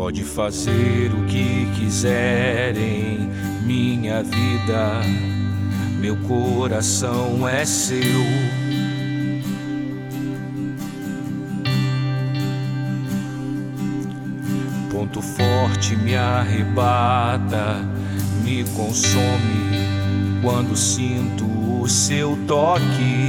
Pode fazer o que quiser em minha vida, meu coração é seu. Ponto forte me arrebata, me consome quando sinto o seu toque.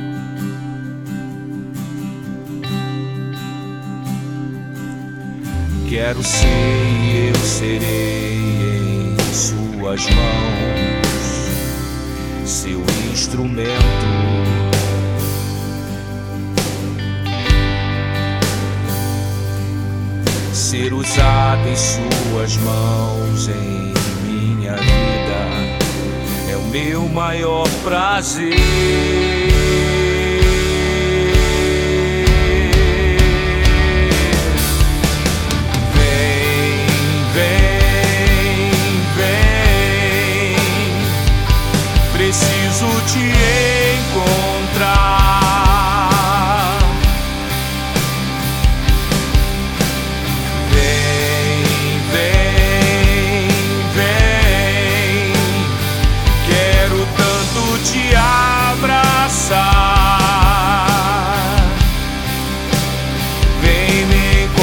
Quero ser e eu serei em suas mãos, seu instrumento. Ser usado em suas mãos em minha vida é o meu maior prazer. Preciso te encontrar. Vem, vem, vem. Quero tanto te abraçar. Vem me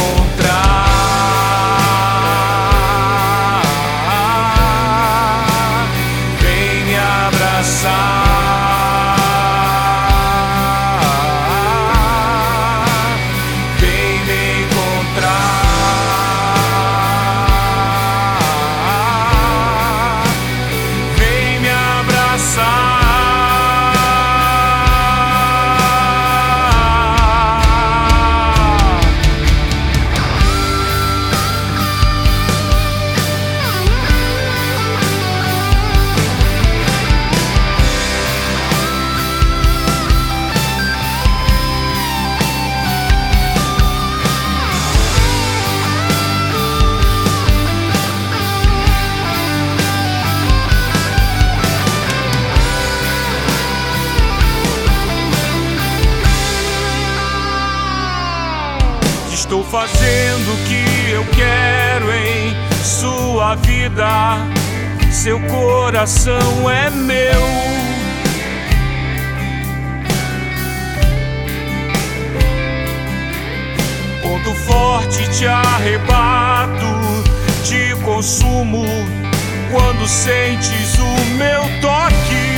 encontrar. Vem me abraçar. Estou fazendo o que eu quero em sua vida, seu coração é meu. Ponto forte te arrebato, te consumo quando sentes o meu toque.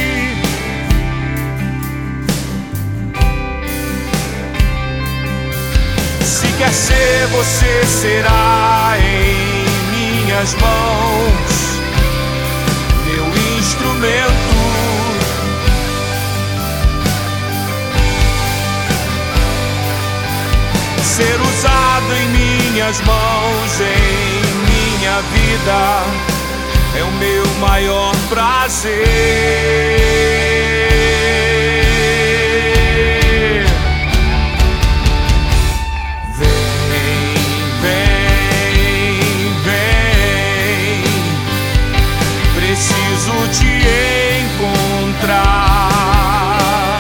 Se quer ser, você será em minhas mãos, meu instrumento. Ser usado em minhas mãos, em minha vida, é o meu maior prazer. Preciso te encontrar.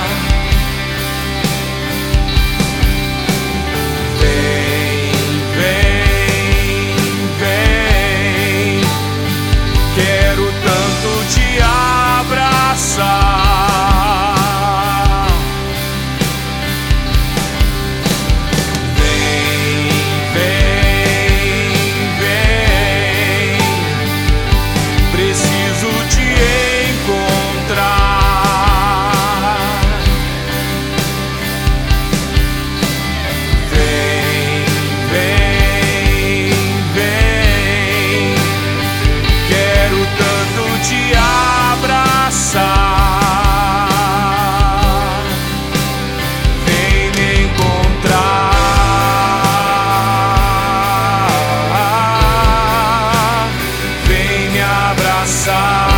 Vem, vem, vem. Quero tanto te abraçar. Vem, vem, vem. Preciso te encontrar. Vem, vem, vem. Quero tanto te abraçar. Vem me encontrar. Vem me abraçar.